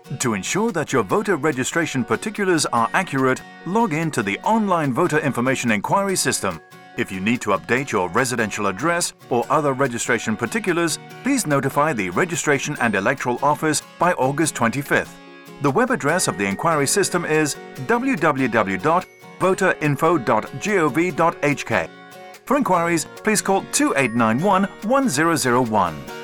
To ensure that your voter registration particulars are accurate, log in to the online voter information inquiry system. If you need to update your residential address or other registration particulars, please notify the Registration and Electoral Office by August 25th. The web address of the inquiry system is www.voterinfo.gov.hk. For inquiries, please call 2891 1001.